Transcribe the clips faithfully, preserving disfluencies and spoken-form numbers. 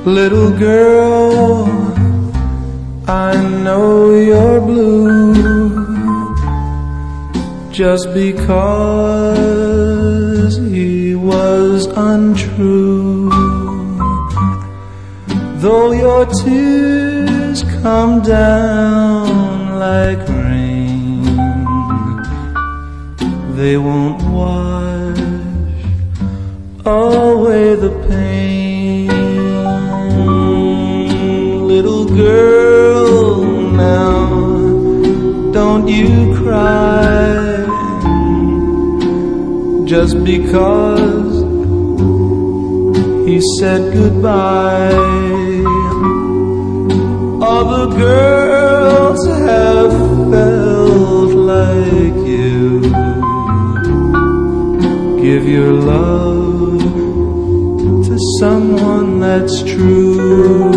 Little girl, I know you're blue just because he was untrue. Though your tears come down like rain, they won't wash away the pain. Little girl, now don't you cry just because he said goodbye. Other girls have felt like you. Give your love to someone that's true.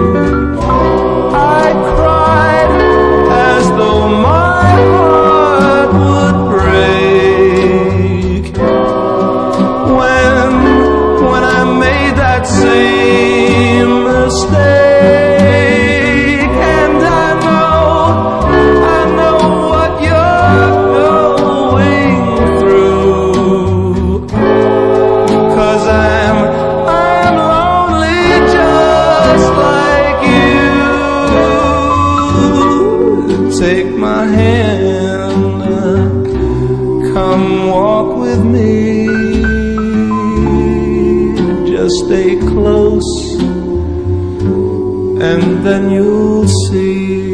I cried as though my heart would break when, when I made that same mistake. And I know, I know what you're going through, 'cause I'm, I'm lonely just like you. Take my hand, come walk with me, just stay close and then you'll see